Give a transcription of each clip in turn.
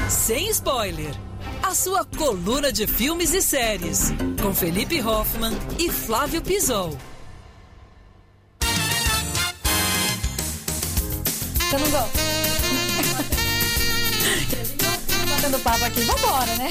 Sem Spoiler, a sua coluna de filmes e séries, com Felipe Hoffmann e Flávio Pizol. Você não gosta? Batendo papo aqui, vambora, né?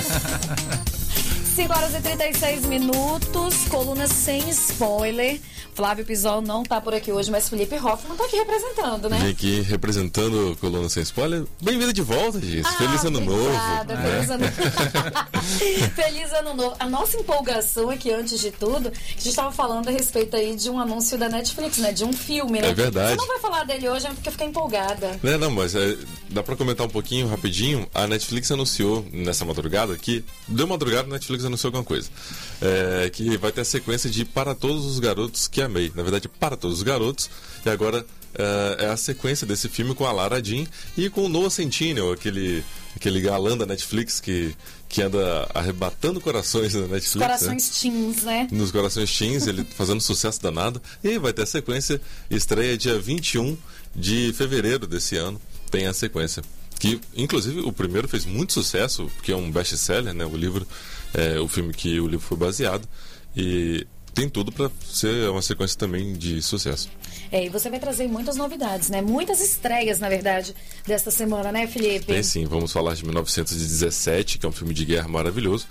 5 horas e 36 minutos, coluna Sem Spoiler. Flávio Pizol não tá por aqui hoje, mas Felipe Hoffmann tá aqui representando, né? Vem aqui representando a coluna Sem Spoiler. Bem-vinda de volta, Giz. Feliz ano novo. Feliz ano novo. Feliz ano novo. A nossa empolgação aqui, antes de tudo, a gente estava falando a respeito aí de um anúncio da Netflix, né? De um filme, né? É verdade. Você não vai falar dele hoje, porque eu fiquei empolgada. Não, mas dá pra comentar um pouquinho, rapidinho. A Netflix anunciou nessa madrugada que... De madrugada, a Netflix anunciou alguma coisa. Que vai ter a sequência de Para Todos os Garotos que Amei. Na verdade, Para Todos os Garotos. E agora é a sequência desse filme com a Lara Jean e com o Noah Centineo, aquele galã da Netflix que anda arrebatando corações na Netflix. Os corações teens, né? Nos corações teens, ele fazendo sucesso danado. E vai ter a sequência, estreia dia 21 de fevereiro desse ano. Tem a sequência. Que, inclusive, o primeiro fez muito sucesso, porque é um best-seller, né? O livro, o filme que o livro foi baseado. E tem tudo para ser uma sequência também de sucesso. E você vai trazer muitas novidades, né? Muitas estreias, na verdade, desta semana, né, Felipe? Tem sim, vamos falar de 1917, que é um filme de guerra maravilhoso.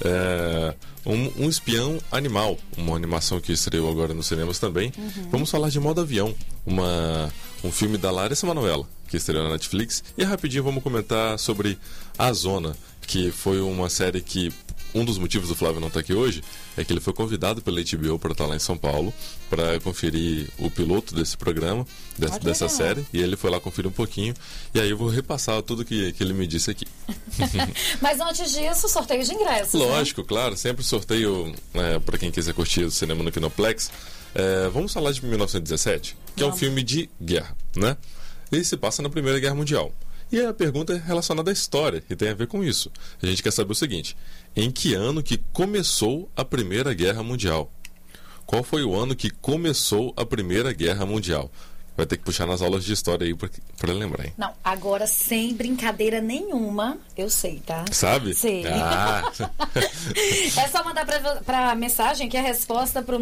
Um espião animal, uma animação que estreou agora nos cinemas também. Vamos falar de Modo Avião, um filme da Larissa Manoela, que estreou na Netflix. E rapidinho vamos comentar sobre A Zona, que foi uma série que... Um dos motivos do Flávio não estar aqui hoje é que ele foi convidado pela HBO para estar lá em São Paulo para conferir o piloto desse programa, dessa série, e ele foi lá conferir um pouquinho, e aí eu vou repassar tudo que ele me disse aqui. Mas antes disso, sorteio de ingressos. Lógico, né? Claro, sempre sorteio para quem quiser curtir o cinema no Kinoplex. Vamos falar de 1917, que é um filme de guerra, né? Ele se passa na Primeira Guerra Mundial. E a pergunta é relacionada à história, e tem a ver com isso. A gente quer saber o seguinte: em que ano que começou a Primeira Guerra Mundial? Qual foi o ano que começou a Primeira Guerra Mundial? Vai ter que puxar nas aulas de história aí para lembrar, hein? Não, agora sem brincadeira nenhuma, eu sei, tá? Sabe? Sei. É só mandar pra mensagem que a resposta pro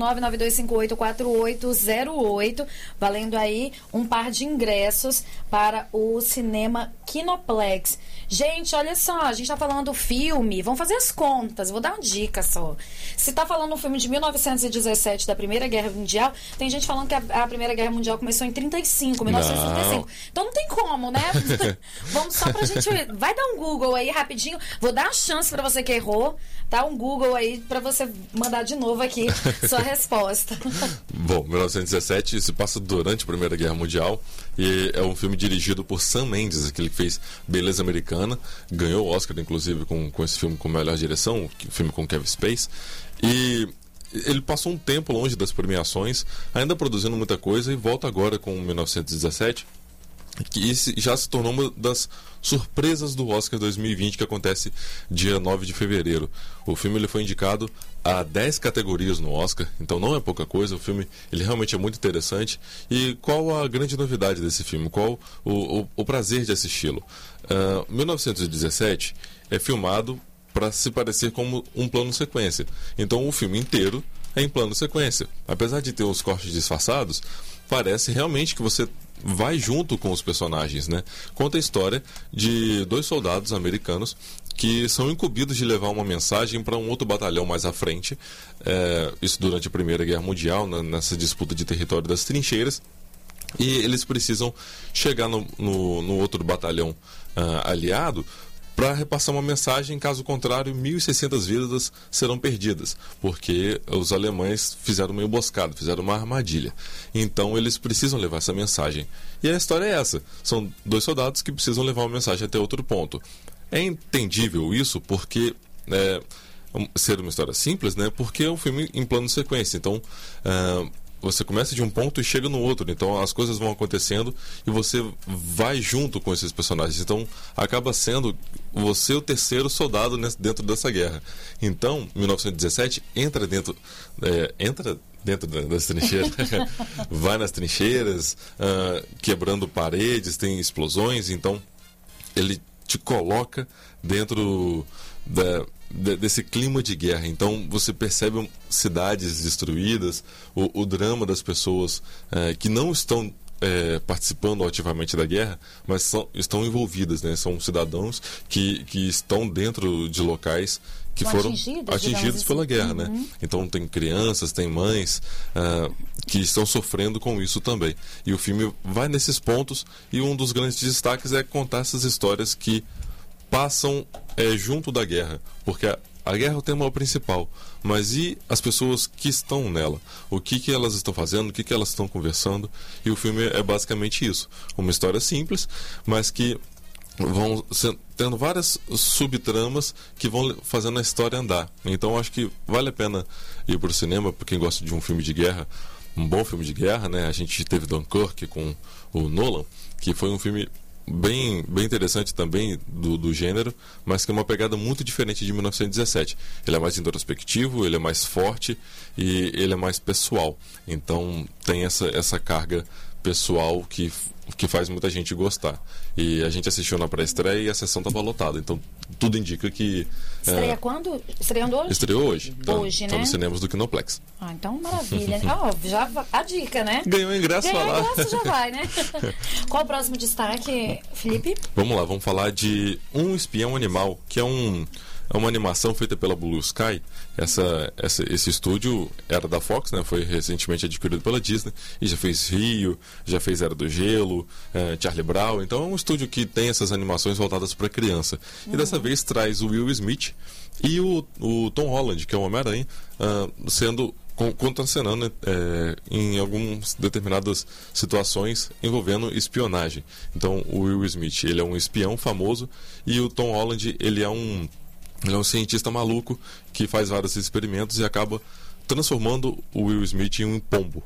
992584808, valendo aí um par de ingressos para o cinema Kinoplex. Gente, olha só, a gente tá falando do filme, vamos fazer as contas, vou dar uma dica só. Se tá falando um filme de 1917 da Primeira Guerra Mundial, tem gente falando que a Primeira Guerra Mundial começou em 1935. Não. Então não tem como, né? Vamos só pra gente... Vai dar um Google aí rapidinho, vou dar a chance pra você que errou, tá? Um Google aí pra você mandar de novo aqui sua resposta. Bom, 1917 se passa durante a Primeira Guerra Mundial e é um filme dirigido por Sam Mendes, aquele que fez Beleza Americana, ganhou o Oscar, inclusive, com esse filme com melhor direção, o filme com Kevin Spacey. E ele passou um tempo longe das premiações, ainda produzindo muita coisa, e volta agora com 1917, que já se tornou uma das surpresas do Oscar 2020, que acontece dia 9 de fevereiro. O filme ele foi indicado a 10 categorias no Oscar, então não é pouca coisa. O filme ele realmente é muito interessante. E qual a grande novidade desse filme? Qual o prazer de assisti-lo? 1917 é filmado para se parecer como um plano sequência. Então o filme inteiro é em plano sequência. Apesar de ter os cortes disfarçados, parece realmente que você vai junto com os personagens, né? Conta a história de 2 soldados americanos que são incumbidos de levar uma mensagem para um outro batalhão mais à frente. Isso durante a Primeira Guerra Mundial, nessa disputa de território das trincheiras. E eles precisam chegar no outro batalhão aliado para repassar uma mensagem. Caso contrário, 1.600 vidas serão perdidas, porque os alemães fizeram uma emboscada, fizeram uma armadilha. Então eles precisam levar essa mensagem. E a história é essa: são 2 soldados que precisam levar uma mensagem até outro ponto. É entendível isso porque ser uma história simples, né? Porque é um filme em plano sequência. Então você começa de um ponto e chega no outro, então as coisas vão acontecendo e você vai junto com esses personagens, então acaba sendo você o terceiro soldado dentro dessa guerra. Então 1917 entra dentro das trincheiras, vai nas trincheiras, quebrando paredes, tem explosões. Então ele te coloca dentro desse clima de guerra. Então você percebe cidades destruídas, o drama das pessoas que não estão participando ativamente da guerra, mas estão envolvidas, né? São cidadãos que estão dentro de locais que foram atingidos pela guerra, né? Então tem crianças, tem mães que estão sofrendo com isso também. E o filme vai nesses pontos, e um dos grandes destaques é contar essas histórias que passam junto da guerra, porque a guerra é o tema principal, mas e as pessoas que estão nela? O que elas estão fazendo, o que elas estão conversando? E o filme é basicamente isso. Uma história simples, mas que vão tendo várias subtramas que vão fazendo a história andar. Então acho que vale a pena ir para o cinema, para quem gosta de um filme de guerra, um bom filme de guerra, né? A gente teve Dunkirk com o Nolan, que foi um filme bem interessante também do gênero, mas que é uma pegada muito diferente de 1917. Ele é mais introspectivo, ele é mais forte e ele é mais pessoal. Então tem essa carga pessoal que faz muita gente gostar. E a gente assistiu na pré-estreia e a sessão estava lotada. Então tudo indica que... Estreia quando? Estreando hoje? Estreou hoje. Hoje, né? Nos cinemas do Kinoplex. Então maravilha. Já a dica, né? Ganhou ingresso lá. Ganhou ingresso, já vai, né? Qual o próximo destaque, Felipe? Vamos lá, vamos falar de Um Espião Animal, que é uma animação feita pela Blue Sky. Esse estúdio era da Fox, né? Foi recentemente adquirido pela Disney e já fez Rio, já fez Era do Gelo, Charlie Brown. Então é um estúdio que tem essas animações voltadas para criança. E dessa vez traz o Will Smith e o Tom Holland, que é o Homem-Aranha, contracenando em algumas determinadas situações envolvendo espionagem. Então o Will Smith, ele é um espião famoso, e o Tom Holland, ele é um cientista maluco que faz vários experimentos e acaba transformando o Will Smith em um pombo.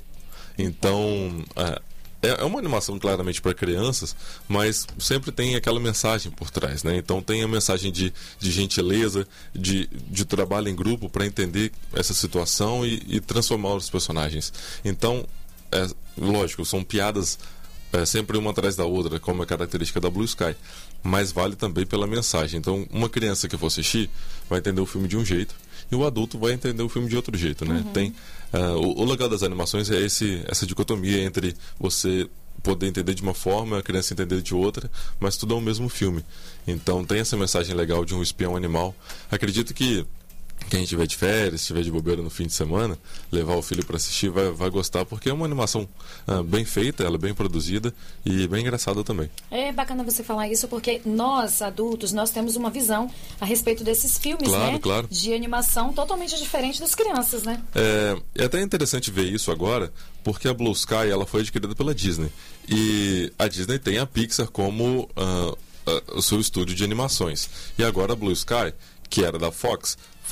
Então é uma animação claramente para crianças, mas sempre tem aquela mensagem por trás, né? Então tem a mensagem de gentileza, de trabalho em grupo para entender essa situação e transformar os personagens. Então, lógico, são piadas sempre uma atrás da outra, como é característica da Blue Sky, mas vale também pela mensagem. Então uma criança que for assistir vai entender o filme de um jeito e o adulto vai entender o filme de outro jeito, né? Tem o legal das animações é essa dicotomia entre você poder entender de uma forma, a criança entender de outra, mas tudo é o mesmo filme. Então tem essa mensagem legal de um espião animal. Acredito que quem estiver de férias, estiver de bobeira no fim de semana, levar o filho para assistir vai gostar, porque é uma animação bem feita, ela é bem produzida e bem engraçada também. É bacana você falar isso, porque nós, adultos, nós temos uma visão a respeito desses filmes, né? Claro. De animação totalmente diferente das crianças, né? É até interessante ver isso agora, porque a Blue Sky, ela foi adquirida pela Disney. E a Disney tem a Pixar como o seu estúdio de animações. E agora a Blue Sky, que era da Fox,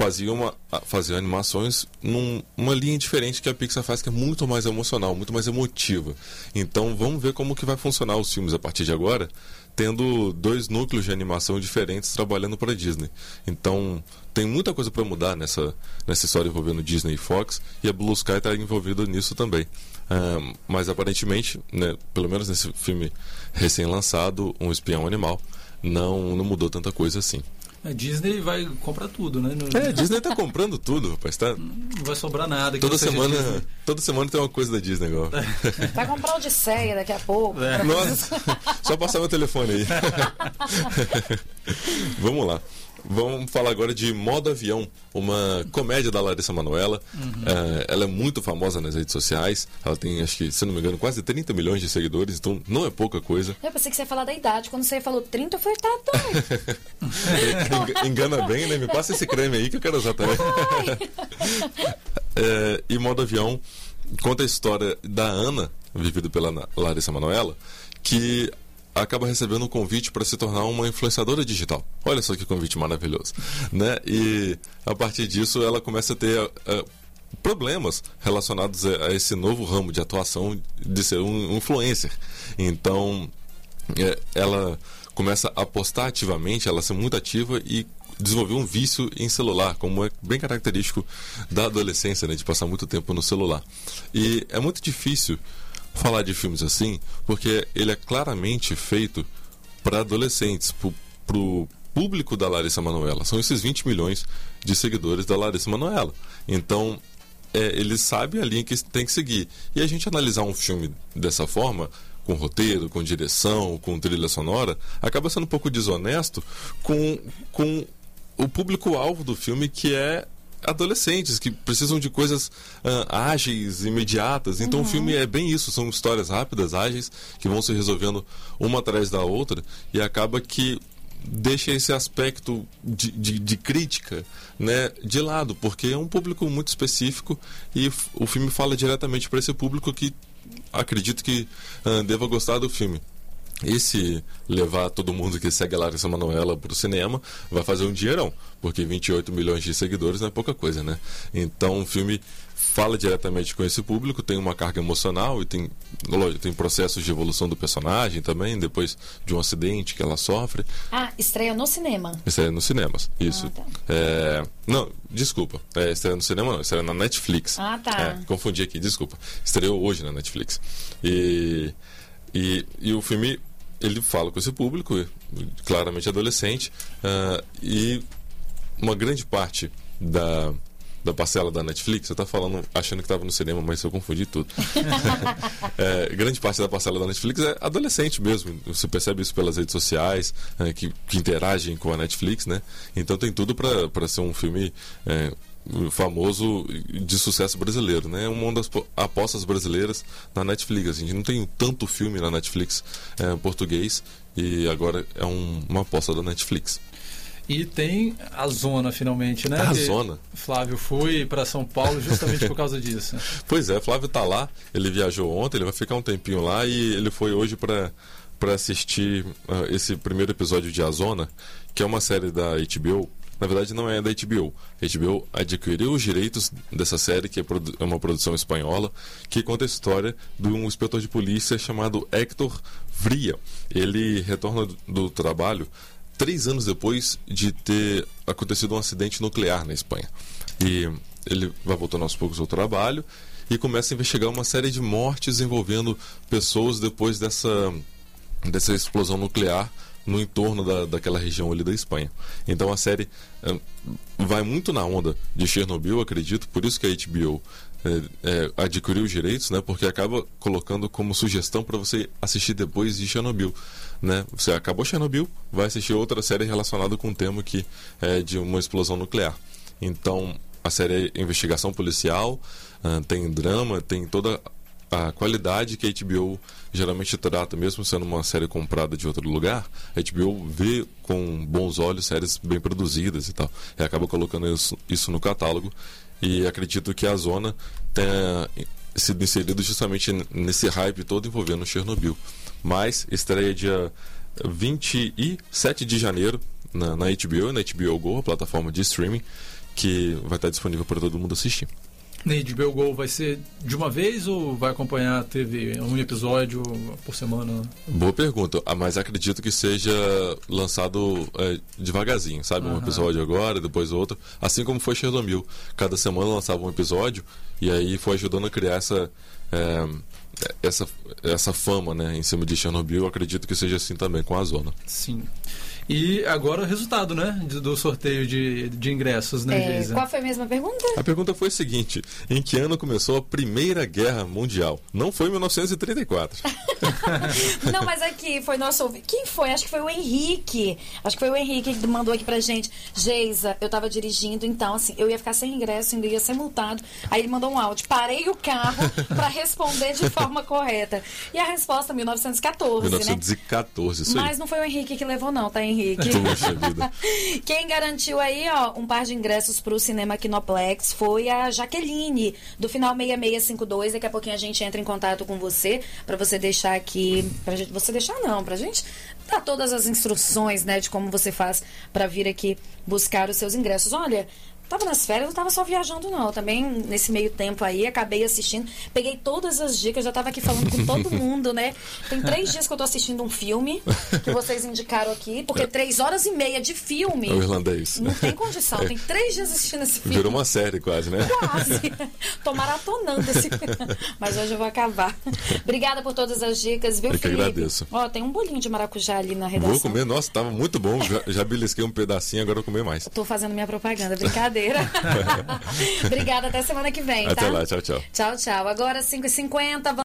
fazia animações numa linha diferente que a Pixar faz, que é muito mais emocional, muito mais emotiva. Então vamos ver como que vai funcionar os filmes a partir de agora, tendo dois núcleos de animação diferentes trabalhando para a Disney. Então tem muita coisa para mudar nessa história envolvendo Disney e Fox, e a Blue Sky está envolvida nisso também. Mas aparentemente, né, pelo menos nesse filme recém-lançado, Um Espião Animal, não mudou tanta coisa assim. A Disney vai comprar tudo, né? A Disney tá comprando tudo, rapaz. Não vai sobrar nada. Toda semana tem uma coisa da Disney agora. Vai comprar o Odisseia daqui a pouco. Nossa, só passar meu telefone aí. Vamos lá. Vamos falar agora de Modo Avião, uma comédia da Larissa Manoela. Ela é muito famosa nas redes sociais. Ela tem, acho que, se não me engano, quase 30 milhões de seguidores, então não é pouca coisa. Eu pensei que você ia falar da idade. Quando você falou 30, eu falei, tá doido. Engana bem, né? Me passa esse creme aí que eu quero usar também. E Modo Avião conta a história da Ana, vivida pela Larissa Manoela, que acaba recebendo um convite para se tornar uma influenciadora digital. Olha só que convite maravilhoso, né? E a partir disso ela começa a ter problemas relacionados a esse novo ramo de atuação de ser um influencer. Então ela começa a postar ativamente, ela ser muito ativa e desenvolver um vício em celular, como é bem característico da adolescência, né? De passar muito tempo no celular. E é muito difícil falar de filmes assim, porque ele é claramente feito para adolescentes, pro público da Larissa Manoela. São esses 20 milhões de seguidores da Larissa Manoela. Então, eles sabem a linha que tem que seguir. E a gente analisar um filme dessa forma, com roteiro, com direção, com trilha sonora, acaba sendo um pouco desonesto com o público-alvo do filme, que é adolescentes, que precisam de coisas ágeis, imediatas. Então o filme é bem isso, são histórias rápidas, ágeis, que vão se resolvendo uma atrás da outra, e acaba que deixa esse aspecto de crítica, né, de lado, porque é um público muito específico e o filme fala diretamente para esse público que acredito que deva gostar do filme. E se levar todo mundo que segue a Larissa Manoela para o cinema, vai fazer um dinheirão, porque 28 milhões de seguidores não é pouca coisa, né? Então o filme fala diretamente com esse público, tem uma carga emocional e tem processos de evolução do personagem também, depois de um acidente que ela sofre. Estreia no cinema? Estreia nos cinemas, isso. Tá. Não, desculpa, estreia no cinema não, estreia na Netflix. Tá. Confundi aqui, desculpa. Estreou hoje na Netflix. E o filme, ele fala com esse público, claramente adolescente, e uma grande parte da parcela da Netflix, você está falando, achando que estava no cinema, mas eu confundi tudo. Grande parte da parcela da Netflix é adolescente mesmo. Você percebe isso pelas redes sociais, que interagem com a Netflix, né? Então tem tudo para ser um filme famoso de sucesso brasileiro, né? Uma das apostas brasileiras na Netflix. A gente não tem tanto filme na Netflix português, e agora é uma aposta da Netflix. E tem a Zona, finalmente, né? A Zona. Flávio foi para São Paulo justamente por causa disso. Pois é, Flávio tá lá, ele viajou ontem, ele vai ficar um tempinho lá, e ele foi hoje para assistir esse primeiro episódio de A Zona, que é uma série da HBO. Na verdade, não é da HBO. A HBO adquiriu os direitos dessa série, que é uma produção espanhola, que conta a história de um inspetor de polícia chamado Héctor Vria. Ele retorna do trabalho 3 anos depois de ter acontecido um acidente nuclear na Espanha. E ele vai voltando aos poucos ao trabalho e começa a investigar uma série de mortes envolvendo pessoas depois dessa explosão nuclear no entorno daquela região ali da Espanha. Então a série vai muito na onda de Chernobyl, acredito, por isso que a HBO adquiriu os direitos, né, porque acaba colocando como sugestão para você assistir depois de Chernobyl, né? Você acabou Chernobyl, vai assistir outra série relacionada com um tema que é de uma explosão nuclear. Então a série é investigação policial, tem drama, tem toda a qualidade que a HBO geralmente trata, mesmo sendo uma série comprada de outro lugar. A HBO vê com bons olhos séries bem produzidas e tal, e acaba colocando isso no catálogo. E acredito que a Zona tenha sido inserida justamente nesse hype todo envolvendo Chernobyl. Mas estreia dia 27 de janeiro na HBO, na HBO Go, a plataforma de streaming, que vai estar disponível para todo mundo assistir. Na HBO Go vai ser de uma vez ou vai acompanhar a TV? Um episódio por semana? Boa pergunta, mas acredito que seja lançado devagarzinho, sabe? Um episódio agora, depois outro. Assim como foi Chernobyl. Cada semana lançava um episódio e aí foi ajudando a criar essa fama, né, em cima de Chernobyl. Eu acredito que seja assim também com a Zona. Sim. E agora o resultado, né, do sorteio de ingressos, né, Geisa? Qual foi a mesma pergunta? A pergunta foi a seguinte: em que ano começou a Primeira Guerra Mundial? Não foi em 1934. Não, mas aqui foi nosso... Quem foi? Acho que foi o Henrique. Acho que foi o Henrique que mandou aqui pra gente. Geisa, eu tava dirigindo, então, assim, eu ia ficar sem ingresso, ainda ia ser multado. Aí ele mandou um áudio. Parei o carro pra responder de forma correta. E a resposta, 1914, 1914, né? isso aí. Mas não foi o Henrique que levou, não, tá, Henrique? Poxa vida. Quem garantiu aí, ó, um par de ingressos pro Cinema Kinoplex foi a Jaqueline, do final 6652. Daqui a pouquinho a gente entra em contato com você, pra você deixar aqui... Pra gente dar todas as instruções, né, de como você faz pra vir aqui buscar os seus ingressos. Olha, Tava nas férias, não tava só viajando, não. Também, nesse meio tempo aí, acabei assistindo. Peguei todas as dicas, já tava aqui falando com todo mundo, né? Tem 3 dias que eu tô assistindo um filme que vocês indicaram aqui, porque 3 horas e meia de filme. É o irlandês. Não tem condição. Tem 3 dias assistindo esse filme. Virou uma série quase, né? Quase. Tô maratonando esse mas hoje eu vou acabar. Obrigada por todas as dicas, viu, Eu que Felipe? agradeço. Ó, tem um bolinho de maracujá ali na redação. Vou comer, nossa, tava muito bom. Já belisquei um pedacinho, agora eu vou comer mais. Tô fazendo minha propaganda, brincadeira. Obrigada, até semana que vem, tá? Até lá, tchau, tchau. Tchau, tchau. Agora 5h50.